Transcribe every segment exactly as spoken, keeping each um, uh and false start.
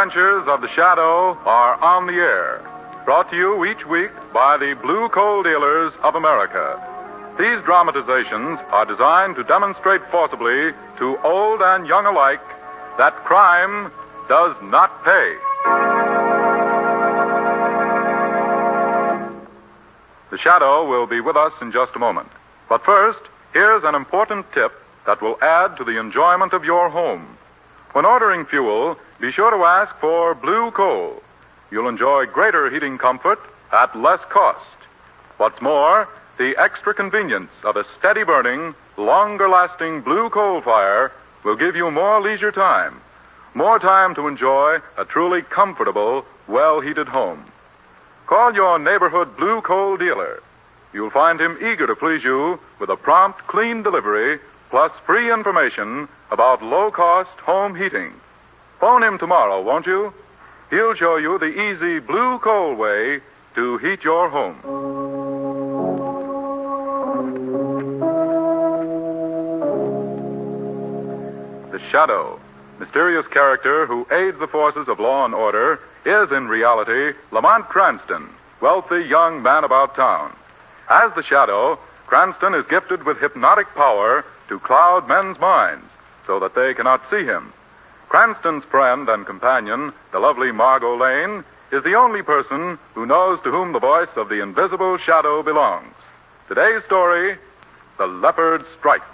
adventures of the Shadow are on the air. Brought to you each week by the Blue Coal Dealers of America. These dramatizations are designed to demonstrate forcibly to old and young alike that crime does not pay. The Shadow will be with us in just a moment. But first, here's an important tip that will add to the enjoyment of your home. When ordering fuel, be sure to ask for Blue Coal. You'll enjoy greater heating comfort at less cost. What's more, the extra convenience of a steady burning, longer lasting Blue Coal fire will give you more leisure time. More time to enjoy a truly comfortable, well-heated home. Call your neighborhood Blue Coal dealer. You'll find him eager to please you with a prompt, clean delivery, plus free information about low-cost home heating. Phone him tomorrow, won't you? He'll show you the easy Blue Coal way to heat your home. The Shadow, mysterious character who aids the forces of law and order, is in reality Lamont Cranston, wealthy young man about town. As the Shadow, Cranston is gifted with hypnotic power to cloud men's minds so that they cannot see him. Cranston's friend and companion, the lovely Margot Lane, is the only person who knows to whom the voice of the invisible Shadow belongs. Today's story, The Leopard Strikes.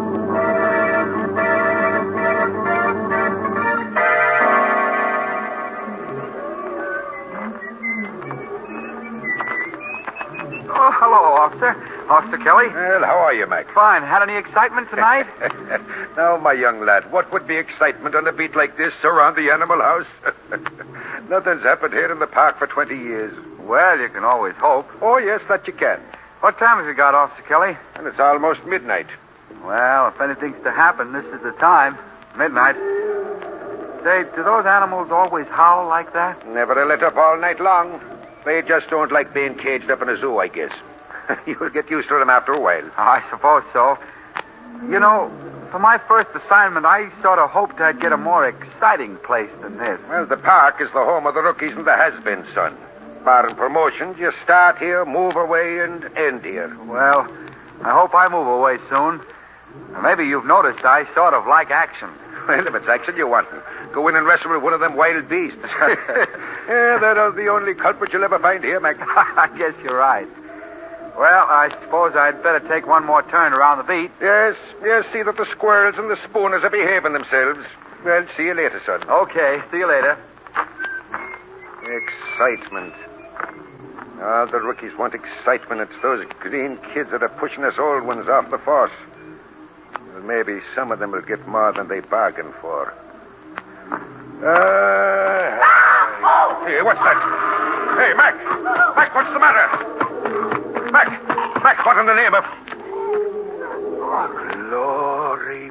Oh, hello, officer. Officer Kelly. Well, how are you, Mac? Fine. Had any excitement tonight? Now, my young lad, what would be excitement on a beat like this around the animal house? Nothing's happened here in the park for twenty years. Well, you can always hope. Oh, yes, that you can. What time have you got, Officer Kelly? And it's almost midnight. Well, if anything's to happen, this is the time. Midnight. Say, do those animals always howl like that? Never lit up all night long. They just don't like being caged up in a zoo, I guess. You'll get used to them after a while. Oh, I suppose so. You know, for my first assignment, I sort of hoped I'd get a more exciting place than this. Well, the park is the home of the rookies and the has-beens, son. Barring promotions, you start here, move away, and end here. Well, I hope I move away soon. Maybe you've noticed I sort of like action. Well, if it's action you want, go in and wrestle with one of them wild beasts. Yeah, they're the only culprit you'll ever find here, Mac. I guess you're right. Well, I suppose I'd better take one more turn around the beat. Yes, yes, see that the squirrels and the spooners are behaving themselves. Well, see you later, son. Okay, see you later. Excitement. Ah, the rookies want excitement. It's those green kids that are pushing us old ones off the force. Well, maybe some of them will get more than they bargained for. Uh, hey, what's that? Hey, Mac! Mac, what's the matter? Mac! Mac, what in the name of... Glory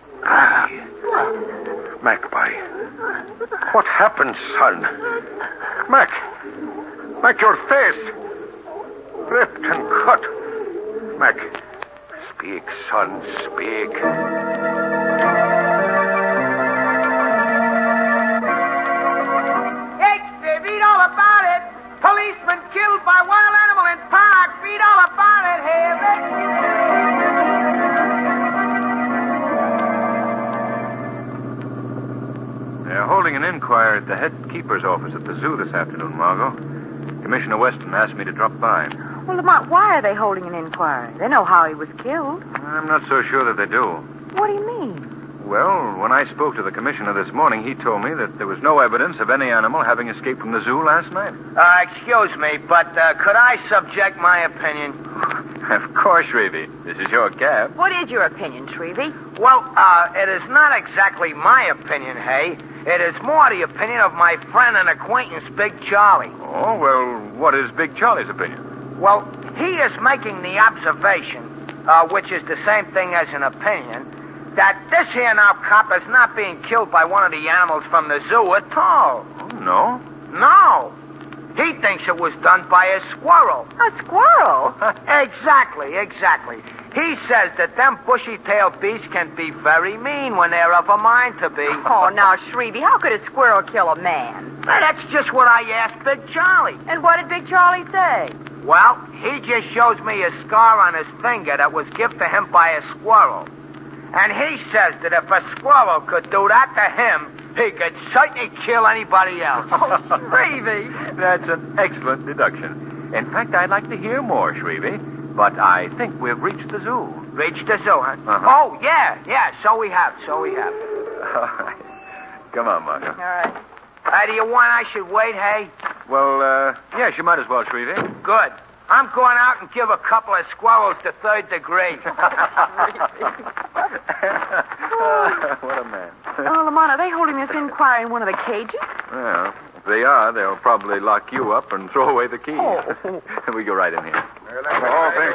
be. Magpie. What happened, son? Mac! Mac, your face! Ripped and cut. Mac, speak, son, speak. Extra, read all about it. Policeman killed by wild animal in park. Read all about it, Harry. They're holding an inquiry at the head keeper's office at the zoo this afternoon, Margot. Commissioner Weston asked me to drop by. Well, Lamont, why are they holding an inquiry? They know how he was killed. I'm not so sure that they do. What do you mean? Well, when I spoke to the commissioner this morning, he told me that there was no evidence of any animal having escaped from the zoo last night. Uh, excuse me, but uh, could I subject my opinion? Of course, Shrevey. This is your cab. What is your opinion, Shrevey? Well, uh, it is not exactly my opinion, Hay. It is more the opinion of my friend and acquaintance, Big Charlie. Oh, well, what is Big Charlie's opinion? Well, he is making the observation, uh, which is the same thing as an opinion, that this here now cop is not being killed by one of the animals from the zoo at all. Oh, no? No. He thinks it was done by a squirrel. A squirrel? Exactly, exactly. He says that them bushy-tailed beasts can be very mean when they're of a mind to be. Oh, now, Shrevey, how could a squirrel kill a man? Now, that's just what I asked Big Charlie. And what did Big Charlie say? Well, he just shows me a scar on his finger that was given to him by a squirrel. And he says that if a squirrel could do that to him, he could certainly kill anybody else. Oh, Shrevey. That's an excellent deduction. In fact, I'd like to hear more, Shrevey. But I think we've reached the zoo. Reached the zoo, huh? Uh-huh. Oh, yeah, yeah, so we have, so we have. All right. Come on, Margot. All right. Hey, do you want I should wait, hey? Well, uh, yes, you might as well, Shrevey. Good. I'm going out and give a couple of squirrels the third degree. What a man. Oh, Lamont, are they holding this inquiry in one of the cages? Well, if they are, they'll probably lock you up and throw away the key. Oh. We go right in here. Oh, thanks.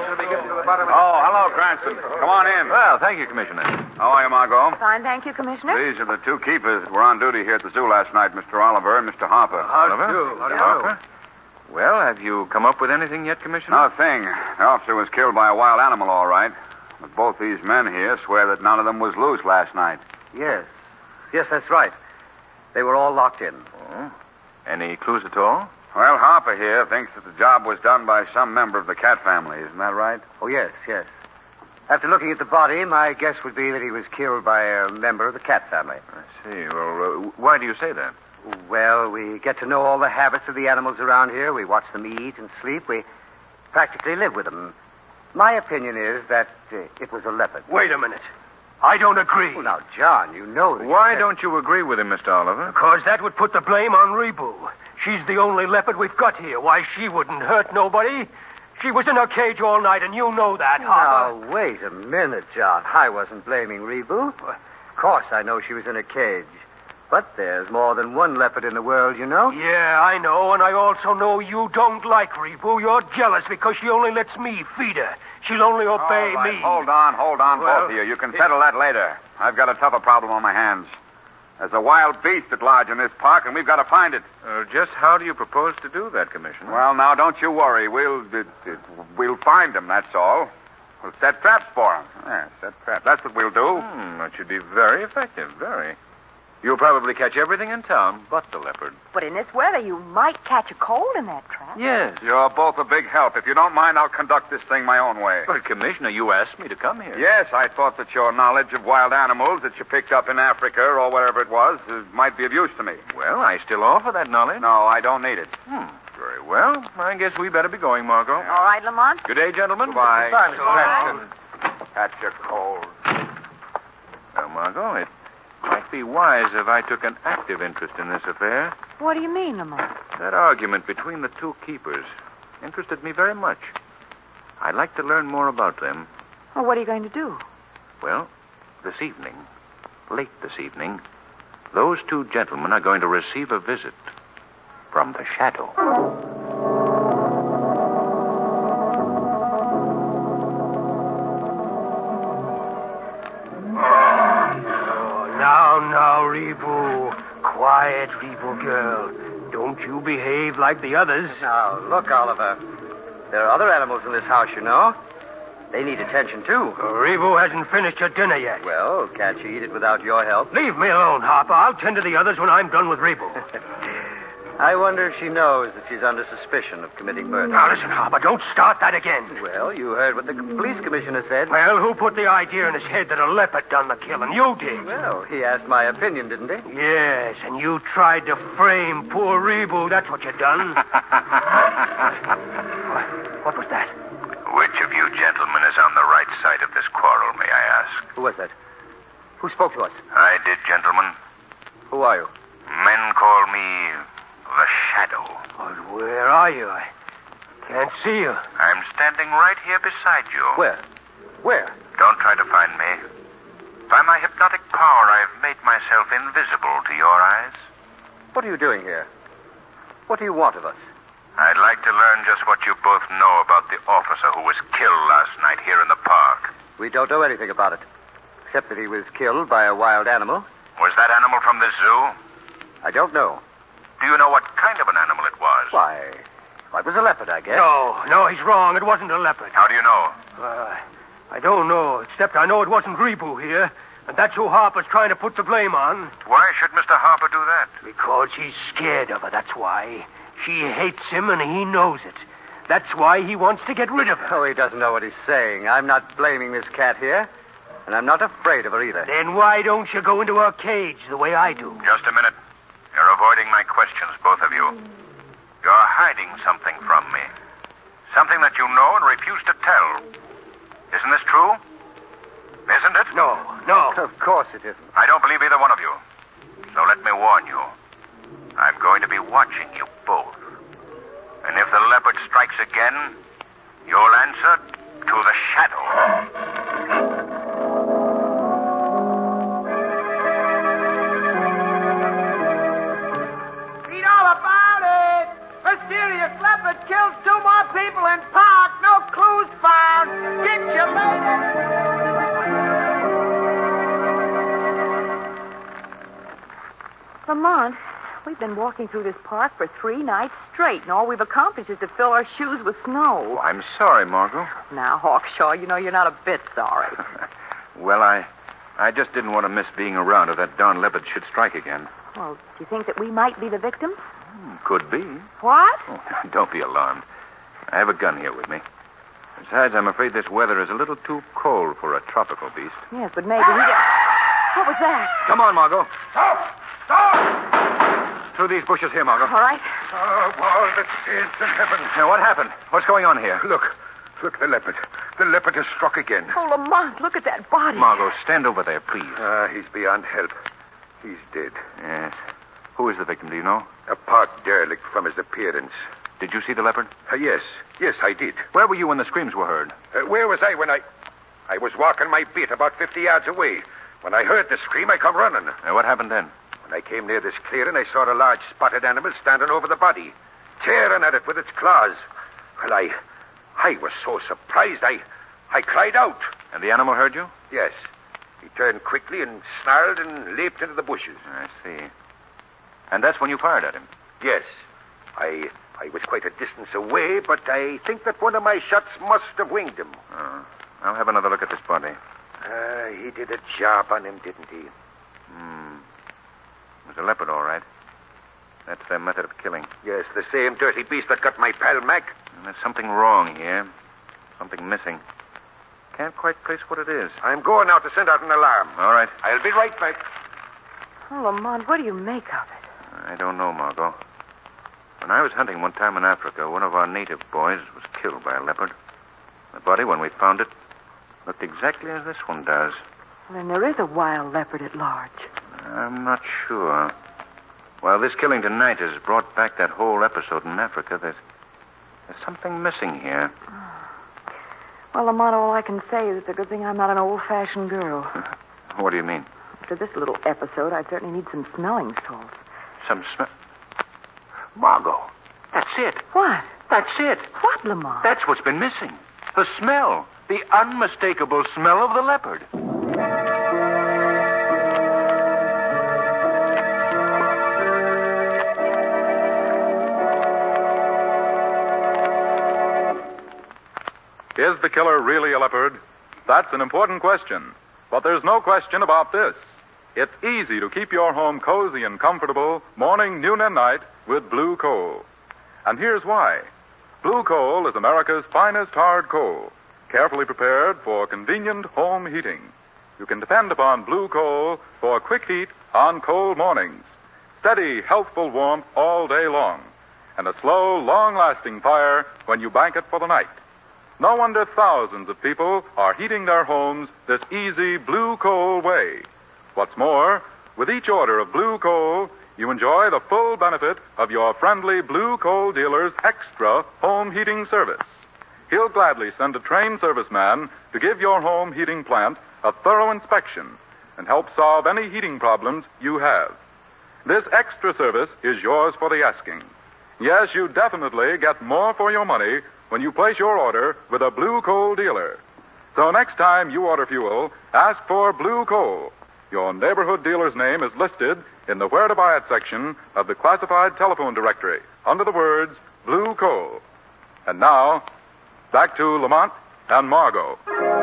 Oh, hello, Cranston. Come on in. Well, thank you, Commissioner. How are you, Margot? Fine, thank you, Commissioner. These are the two keepers that were on duty here at the zoo last night, Mister Oliver and Mister Harper. Oliver? How do you Harper? Well, have you come up with anything yet, Commissioner? Not a thing. The officer was killed by a wild animal, all right. But both these men here swear that none of them was loose last night. Yes. Yes, that's right. They were all locked in. Oh. Any clues at all? Well, Harper here thinks that the job was done by some member of the cat family. Isn't that right? Oh, yes, yes. After looking at the body, my guess would be that he was killed by a member of the cat family. I see. Well, uh, why do you say that? Well, we get to know all the habits of the animals around here. We watch them eat and sleep. We practically live with them. My opinion is that uh, it was a leopard. Wait a minute. I don't agree. Well, now, John, you know that... Why you don't you agree with him, Mister Oliver? Because that would put the blame on Rebu. She's the only leopard we've got here. Why, she wouldn't hurt nobody. She was in her cage all night, and you know that, Harper. Now, wait a minute, John. I wasn't blaming Rebu. Of course, I know she was in a cage. But there's more than one leopard in the world, you know. Yeah, I know, and I also know you don't like Rebu. You're jealous because she only lets me feed her. She'll only obey All right, me. Hold on, hold on, Well, both of you. You can settle that later. I've got a tougher problem on my hands. There's a wild beast at large in this park, and we've got to find it. Uh, just how do you propose to do that, Commissioner? Well, now, don't you worry. We'll uh, uh, we'll find him, that's all. We'll set traps for him. Yeah, set traps. That's what we'll do. Hmm, that should be very effective, very. You'll probably catch everything in town but the leopard. But in this weather, you might catch a cold in that trap. Yes. You're both a big help. If you don't mind, I'll conduct this thing my own way. But, Commissioner, you asked me to come here. Yes, I thought that your knowledge of wild animals that you picked up in Africa or wherever it was uh, might be of use to me. Well, I still offer that knowledge. No, I don't need it. Hmm. Very well. I guess we better be going, Margot. All right, Lamont. Good day, gentlemen. Goodbye. Goodbye, Mister Bye. Cranston. Catch a cold. Well, Margot, it might be wise if I took an active interest in this affair. What do you mean, Lamont? That argument between the two keepers interested me very much. I'd like to learn more about them. Well, what are you going to do? Well, this evening, late this evening, those two gentlemen are going to receive a visit from the Shadow. Now, now, Rebu. Quiet, Rebu girl. Don't you behave like the others. Now, look, Oliver. There are other animals in this house, you know. They need attention, too. Rebu hasn't finished her dinner yet. Well, can't she eat it without your help? Leave me alone, Harper. I'll tend to the others when I'm done with Rebu. I wonder if she knows that she's under suspicion of committing murder. Now, listen, Harper, don't start that again. Well, you heard what the police commissioner said. Well, who put the idea in his head that a leopard done the killing? You did. Well, he asked my opinion, didn't he? Yes, and you tried to frame poor Rebu. That's what you done. What was that? Which of you gentlemen is on the right side of this quarrel, may I ask? Who was that? Who spoke to us? I did, gentlemen. Who are you? Men call me the Shadow. But where are you? I can't see you. I'm standing right here beside you. Where? Where? Don't try to find me. By my hypnotic power, I've made myself invisible to your eyes. What are you doing here? What do you want of us? I'd like to learn just what you both know about the officer who was killed last night here in the park. We don't know anything about it, except that he was killed by a wild animal. Was that animal from the zoo? I don't know. Do you know what kind of an animal it was? Why, Well, it was a leopard, I guess. No, no, he's wrong. It wasn't a leopard. How do you know? Uh, I don't know, except I know it wasn't Rebu here. And that's who Harper's trying to put the blame on. Why should Mister Harper do that? Because he's scared of her, that's why. She hates him, and he knows it. That's why he wants to get rid of her. Oh, he doesn't know what he's saying. I'm not blaming this cat here, and I'm not afraid of her either. Then why don't you go into her cage the way I do? Just a minute. You're avoiding my questions, both of you. You're hiding something from me. Something that you know and refuse to tell. Isn't this true? Isn't it? No, no. Of course it isn't. I don't believe either one of you. So let me warn you. I'm going to be watching you both. And if the leopard strikes again, you'll answer to the shadow. Read all about it. Mysterious leopard kills two more people in park. No clues found. Get you later. Lamont, we've been walking through this park for three nights straight, and all we've accomplished is to fill our shoes with snow. I'm sorry, Margot. Now, Hawkshaw, you know you're not a bit sorry. Well, I I just didn't want to miss being around if that darn leopard should strike again. Well, do you think that we might be the victims? Hmm, could be. What? Oh, don't be alarmed. I have a gun here with me. Besides, I'm afraid this weather is a little too cold for a tropical beast. Yes, but maybe he get... What was that? Come on, Margot. Stop! Stop! Through these bushes here, Margot. All right. Oh, of all the saints in heaven. Now, what happened? What's going on here? Look. Look, the leopard. The leopard has struck again. Oh, Lamont, look at that body. Margot, stand over there, please. Ah, he's beyond help. He's dead. Yes. Who is the victim, do you know? A park derelict from his appearance. Did you see the leopard? Uh, yes. Yes, I did. Where were you when the screams were heard? Uh, where was I when I... I was walking my beat about fifty yards away. When I heard the scream, I come running. Uh, what happened then? When I came near this clearing, I saw a large spotted animal standing over the body, tearing at it with its claws. Well, I... I was so surprised, I... I cried out. And the animal heard you? Yes. He turned quickly and snarled and leaped into the bushes. I see. And that's when you fired at him? Yes. I... I was quite a distance away, but I think that one of my shots must have winged him. Oh. I'll have another look at this body. Uh, he did a job on him, didn't he? Hmm. It was a leopard, all right. That's their method of killing. Yes, the same dirty beast that got my pal Mac. And there's something wrong here. Something missing. Can't quite place what it is. I'm going now to send out an alarm. All right. I'll be right back. Oh, Lamont, what do you make of it? I don't know, Margot. When I was hunting one time in Africa, one of our native boys was killed by a leopard. The body, when we found it, looked exactly as this one does. Well, then there is a wild leopard at large. I'm not sure. While this killing tonight has brought back that whole episode in Africa, there's, there's something missing here. Well, Lamont, all I can say is it's a good thing I'm not an old-fashioned girl. What do you mean? After this little episode, I'd certainly need some smelling salts. Some smell... Margot, that's it. What? That's it. What, Lamont? That's what's been missing. The smell. The unmistakable smell of the leopard. Is the killer really a leopard? That's an important question. But there's no question about this. It's easy to keep your home cozy and comfortable morning, noon, and night with Blue Coal. And here's why. Blue Coal is America's finest hard coal, carefully prepared for convenient home heating. You can depend upon Blue Coal for quick heat on cold mornings, steady, healthful warmth all day long, and a slow, long-lasting fire when you bank it for the night. No wonder thousands of people are heating their homes this easy Blue Coal way. What's more, with each order of Blue Coal, you enjoy the full benefit of your friendly Blue Coal dealer's extra home heating service. He'll gladly send a trained serviceman to give your home heating plant a thorough inspection and help solve any heating problems you have. This extra service is yours for the asking. Yes, you definitely get more for your money when you place your order with a Blue Coal dealer. So next time you order fuel, ask for Blue Coal. Your neighborhood dealer's name is listed in the Where to Buy It section of the classified telephone directory under the words blue coal. And now, back to Lamont and Margot.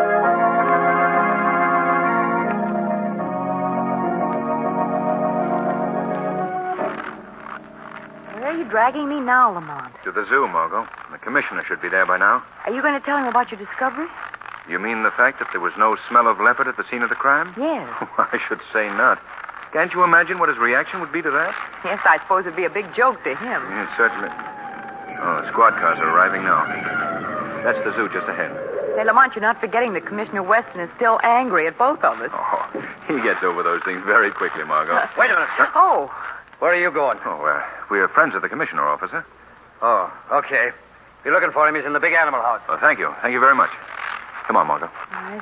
Where are you dragging me now, Lamont? To the zoo, Margot. The commissioner should be there by now. Are you going to tell him about your discovery? You mean the fact that there was no smell of leopard at the scene of the crime? Yes. I should say not. Can't you imagine what his reaction would be to that? Yes, I suppose it'd be a big joke to him. Yes, certainly. Oh, the squad cars are arriving now. That's the zoo just ahead. Say, Lamont, you're not forgetting that Commissioner Weston is still angry at both of us. Oh, he gets over those things very quickly, Margot. Uh, wait a minute. Sir. Oh. Where are you going? Oh, uh, we're friends of the commissioner, officer. Oh, okay. If you're looking for him, he's in the big animal house. Oh, thank you. Thank you very much. Come on, Margot. All right.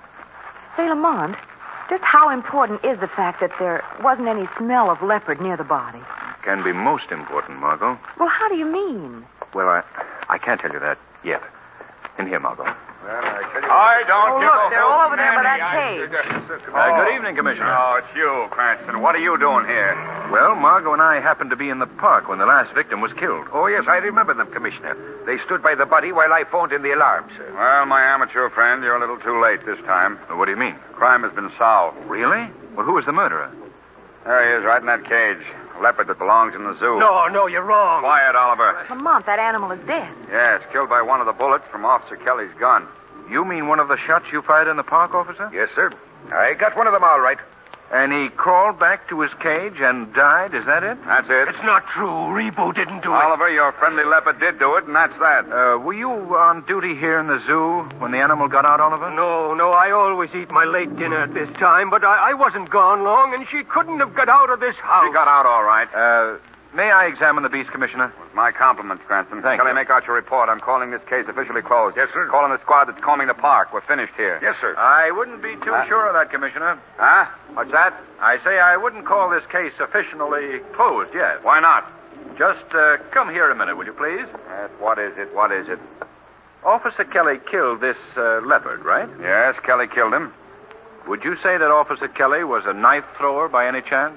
Say, Lamont, just how important is the fact that there wasn't any smell of leopard near the body? Can be most important, Margot. Well, how do you mean? Well, I I can't tell you that yet. In here, Margot. Well, I tell you... I don't Oh, give look, a they're all over there by that cage. Uh, good evening, Commissioner. Oh, it's you, Cranston. What are you doing here? Well, Margot and I happened to be in the park when the last victim was killed. Oh, yes, I remember them, Commissioner. They stood by the body while I phoned in the alarm, sir. Well, my amateur friend, you're a little too late this time. Well, what do you mean? Crime has been solved. Really? Well, who was the murderer? There he is, right in that cage. A leopard that belongs in the zoo. No, no, you're wrong. Quiet, Oliver. Lamont, that animal is dead. Yes, killed by one of the bullets from Officer Kelly's gun. You mean one of the shots you fired in the park, officer? Yes, sir. I got one of them all right. And he crawled back to his cage and died, is that it? That's it. It's not true. Rebo didn't do it. Oliver, your friendly leopard did do it, and that's that. Uh, were you on duty here in the zoo when the animal got out, Oliver? No, no, I always eat my late dinner at this time, but I, I wasn't gone long, and she couldn't have got out of this house. He got out all right. Uh, may I examine the beast, Commissioner? My compliments, Cranston. Thank Kelly, you. make out your report. I'm calling this case officially closed. Yes, sir. Calling the squad that's combing the park. We're finished here. Yes, sir. I wouldn't be too Huh? sure of that, Commissioner. Huh? What's that? I say I wouldn't call this case officially closed yet. Why not? Just uh, come here a minute, will you please? Yes, what is it? What is it? Officer Kelly killed this uh, leopard, right? Yes, Kelly killed him. Would you say that Officer Kelly was a knife thrower by any chance?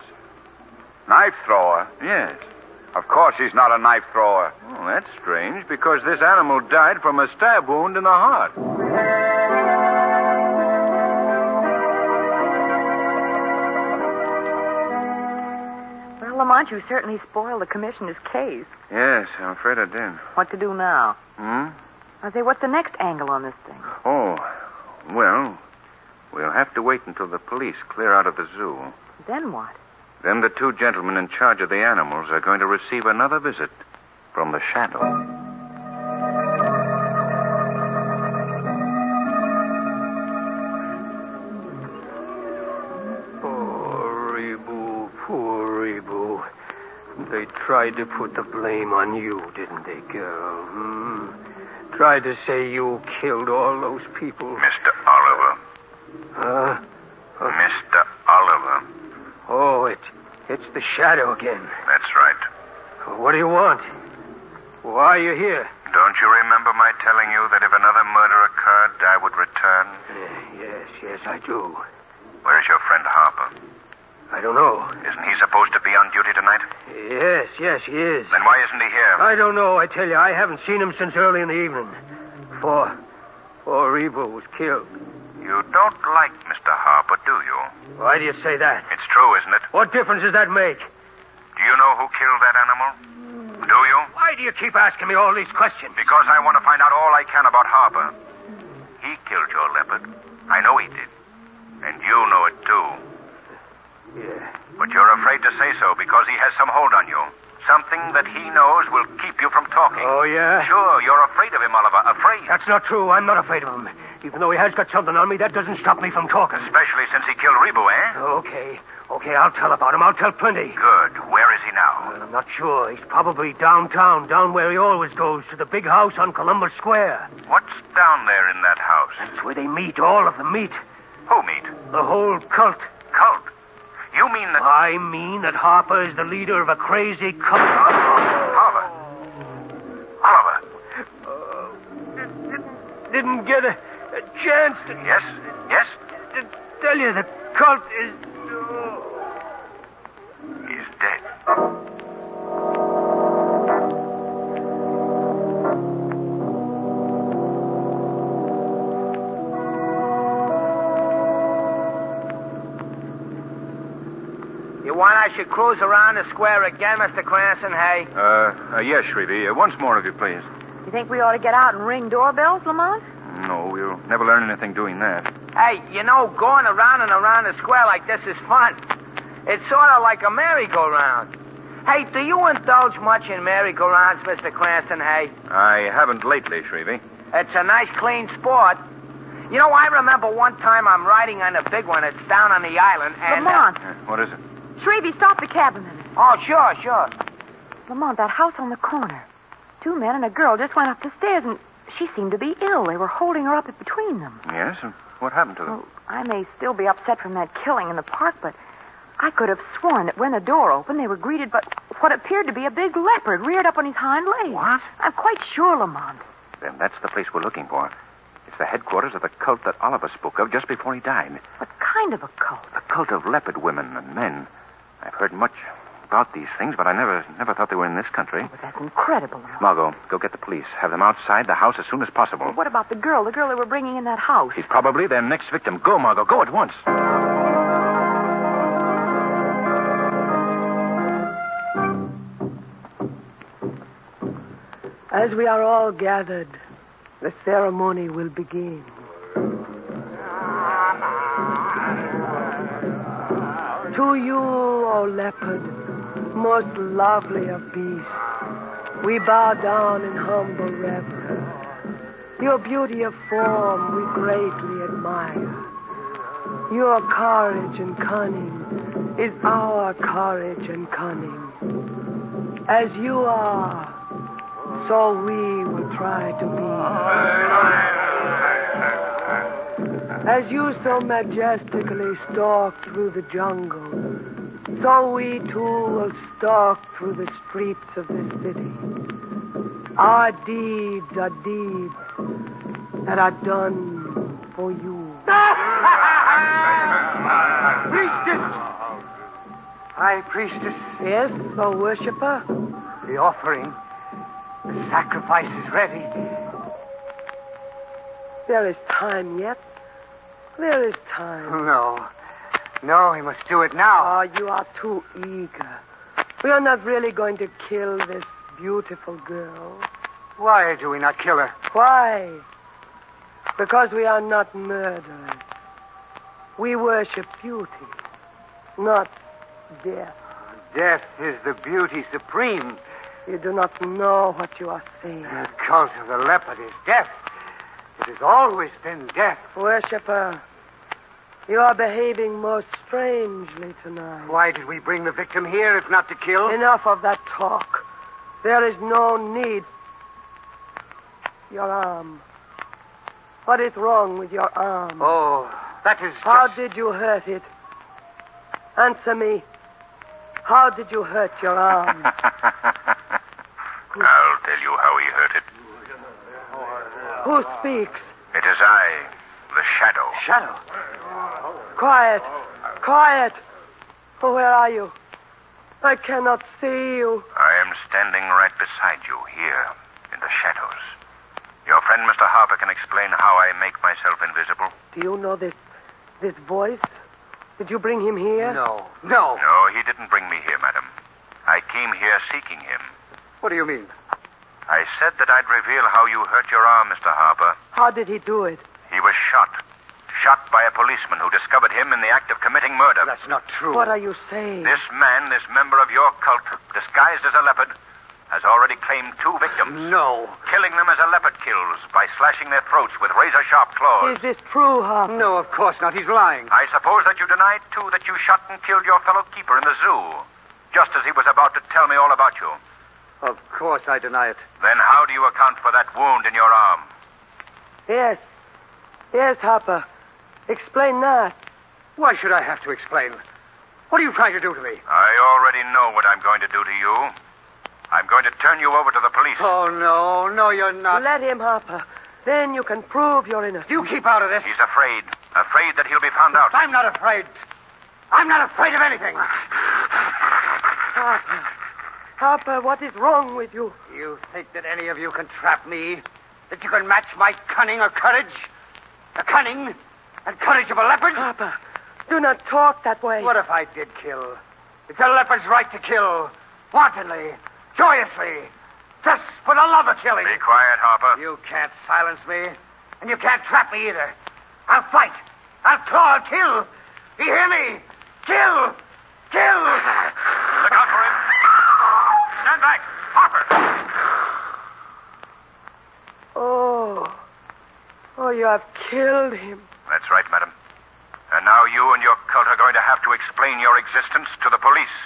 Knife thrower? Yes. Of course he's not a knife thrower. Oh, that's strange, because this animal died from a stab wound in the heart. Well, Lamont, you certainly spoiled the commissioner's case. Yes, I'm afraid I did. What to do now? Hmm? I say, what's the next angle on this thing? Oh, well, we'll have to wait until the police clear out of the zoo. Then what? Then the two gentlemen in charge of the animals are going to receive another visit from the shadow. Poor Rebo, poor Rebo. They tried to put the blame on you, didn't they, girl? Hmm? Tried to say you killed all those people. Mister Oliver. Huh? Uh, Mister Oliver. oh, it, it's the shadow again. That's right. What do you want? Why are you here? Don't you remember my telling you that if another murder occurred, I would return? Uh, yes, yes, I do. Where's your friend Harper? I don't know. Isn't he supposed to be on duty tonight? Yes, yes, he is. Then why isn't he here? I don't know, I tell you. I haven't seen him since early in the evening. Before, before Rebo was killed. You don't like Mister Harper, do you? Why do you say that? It's true, isn't it? What difference does that make? Do you know who killed that animal? Do you? Why do you keep asking me all these questions? Because I want to find out all I can about Harper. He killed your leopard. I know he did. And you know it, too. Yeah. But you're afraid to say so because he has some hold on you. Something that he knows will keep you from talking. Oh, yeah? Sure, you're afraid of him, Oliver. Afraid. That's not true. I'm not afraid of him. Even though he has got something on me, that doesn't stop me from talking. Especially since he killed Rebo, eh? Okay. Okay, I'll tell about him. I'll tell plenty. Good. Where is he now? Well, I'm not sure. He's probably downtown, down where he always goes, to the big house on Columbus Square. What's down there in that house? That's where they meet. All of them meet. Who meet? The whole cult. Cult? You mean that... I mean that Harper is the leader of a crazy cult. Oliver. Oliver. Uh, didn't get a, a chance to... Yes? Yes? To tell you the cult is... He's dead. You want I should cruise around the square again, Mister Cranston, hey? Uh, uh yes, Shrevey. Uh, once more, if you please. You think we ought to get out and ring doorbells, Lamont? No, we'll never learn anything doing that. Hey, you know, going around and around the square like this is fun. It's sort of like a merry-go-round. Hey, do you indulge much in merry-go-rounds, Mister Cranston, hey? I haven't lately, Shrevey. It's a nice, clean sport. You know, I remember one time I'm riding on a big one. It's down on the island, and... Lamont. Uh, what is it? Shrevey, stop the cab a minute. Oh, sure, sure. Lamont, that house on the corner. Two men and a girl just went up the stairs, and she seemed to be ill. They were holding her up between them. Yes? And what happened to them? Well, I may still be upset from that killing in the park, but I could have sworn that when the door opened, they were greeted by what appeared to be a big leopard reared up on his hind legs. What? I'm quite sure, Lamont. Then that's the place we're looking for. It's the headquarters of the cult that Oliver spoke of just before he died. What kind of a cult? The cult of leopard women and men. I've heard much about these things, but I never never thought they were in this country. Oh, but that's incredible, Lamont. Margot, go get the police. Have them outside the house as soon as possible. Well, what about the girl, the girl they were bringing in that house? She's probably their next victim. Go, Margot, go at once. As we are all gathered, the ceremony will begin. To you, O leopard, most lovely of beasts, we bow down in humble reverence. Your beauty of form we greatly admire. Your courage and cunning is our courage and cunning. As you are, so we will try to be. As you so majestically stalk through the jungle, so we too will stalk through the streets of the city. Our deeds are deeds that are done for you. Priestess! High priestess. Yes, O worshiper? The offering. The sacrifice is ready. There is time yet. There is time. No. No, we must do it now. Oh, you are too eager. We are not really going to kill this beautiful girl. Why do we not kill her? Why? Because we are not murderers. We worship beauty, not death. Death is the beauty supreme. You do not know what you are saying. The cult of the leopard is death. It has always been death. Worshipper, you are behaving most strangely tonight. Why did we bring the victim here if not to kill? Enough of that talk. There is no need. Your arm. What is wrong with your arm? Oh, that is How just... did you hurt it? Answer me. How did you hurt your arm? I'll tell you how he hurt it. Who speaks? It is I, the Shadow. Shadow? Quiet. Quiet. Oh, where are you? I cannot see you. I am standing right beside you here in the shadows. Your friend, Mister Harper, can explain how I make myself invisible. Do you know this this voice? Did you bring him here? No. No. No, he didn't bring me here, madam. I came here seeking him. What do you mean? I said that I'd reveal how you hurt your arm, Mister Harper. How did he do it? He was shot. Shot by a policeman who discovered him in the act of committing murder. That's not true. What are you saying? This man, this member of your cult, disguised as a leopard, has already claimed two victims. No. Killing them as a leopard kills by slashing their throats with razor-sharp claws. Is this true, Harper? No, of course not. He's lying. I suppose that you denied, too, that you shot and killed your fellow keeper in the zoo, just as he was about to tell me all about you. Of course I deny it. Then how do you account for that wound in your arm? Yes. Yes, Harper. Explain that. Why should I have to explain? What are you trying to do to me? I already know what I'm going to do to you. I'm going to turn you over to the police. Oh, no. No, you're not. Let him, Harper. Then you can prove you're innocent. You keep out of this. He's afraid. Afraid that he'll be found out. I'm not afraid. I'm not afraid of anything. Harper. Harper, what is wrong with you? You think that any of you can trap me? That you can match my cunning or courage? The cunning and courage of a leopard? Harper, do not talk that way. What if I did kill? It's a leopard's right to kill. Wantonly. Joyously. Just for the love of killing. Be quiet, Harper. You can't silence me. And you can't trap me either. I'll fight. I'll claw. I'll kill. You hear me? Kill. Kill. Look out for him. Stand back. Harper. Oh. Oh, you have killed him. That's right, madam. And now you and your cult are going to have to explain your existence to the police.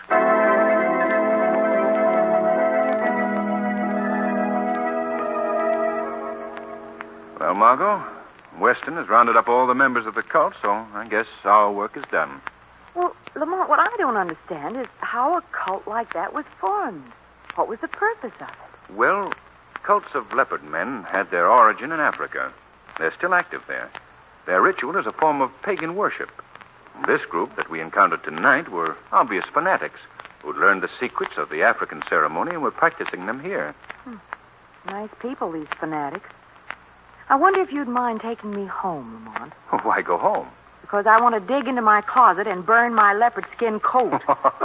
Well, Margot, Weston has rounded up all the members of the cult, so I guess our work is done. Well, Lamont, what I don't understand is how a cult like that was formed. What was the purpose of it? Well, cults of leopard men had their origin in Africa. They're still active there. Their ritual is a form of pagan worship. This group that we encountered tonight were obvious fanatics who'd learned the secrets of the African ceremony and were practicing them here. Hmm. Nice people, these fanatics. I wonder if you'd mind taking me home, Lamont. Why go home? Because I want to dig into my closet and burn my leopard skin coat.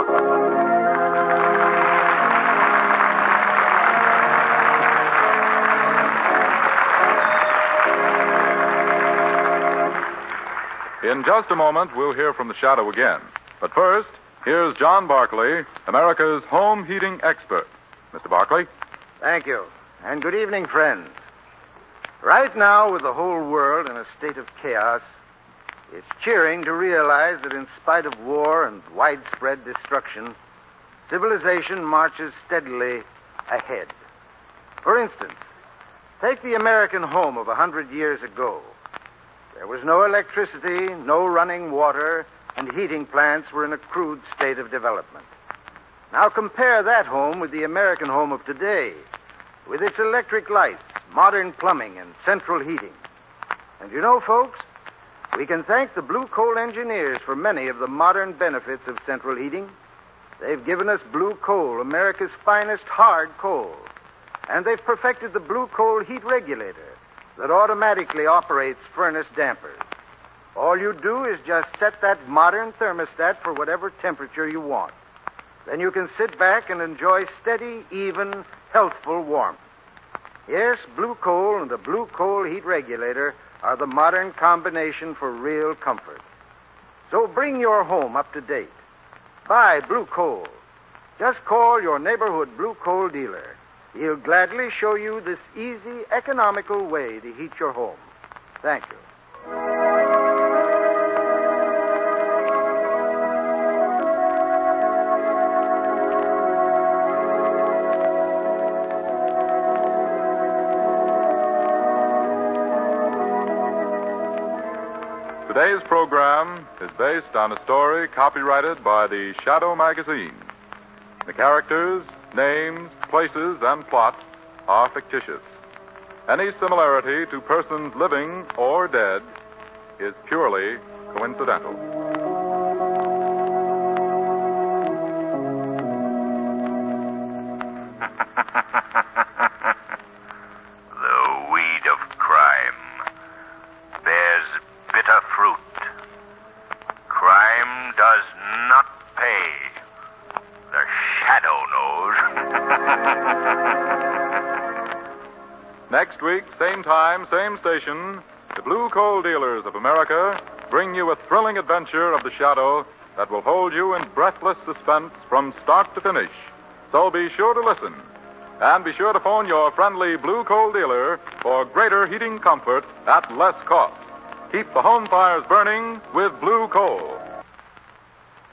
In just a moment, we'll hear from the Shadow again. But first, here's John Barclay, America's home heating expert. Mister Barclay? Thank you. And good evening, friends. Right now, with the whole world in a state of chaos, it's cheering to realize that in spite of war and widespread destruction, civilization marches steadily ahead. For instance, take the American home of a hundred years ago. There was no electricity, no running water, and heating plants were in a crude state of development. Now compare that home with the American home of today, with its electric lights, modern plumbing, and central heating. And you know, folks, we can thank the blue coal engineers for many of the modern benefits of central heating. They've given us blue coal, America's finest hard coal. And they've perfected the blue coal heat regulator that automatically operates furnace dampers. All you do is just set that modern thermostat for whatever temperature you want. Then you can sit back and enjoy steady, even, healthful warmth. Yes, blue coal and the blue coal heat regulator are the modern combination for real comfort. So bring your home up to date. Buy blue coal. Just call your neighborhood blue coal dealer. He'll gladly show you this easy, economical way to heat your home. Thank you. Today's program is based on a story copyrighted by the Shadow magazine. The characters, names, places, and plot are fictitious. Any similarity to persons living or dead is purely coincidental. The weed of crime bears bitter fruit. Crime does not pay. The Shadow knows. Next week, same time, same station, the Blue Coal Dealers of America bring you a thrilling adventure of the Shadow that will hold you in breathless suspense from start to finish. So be sure to listen. And be sure to phone your friendly Blue Coal dealer for greater heating comfort at less cost. Keep the home fires burning with Blue Coal.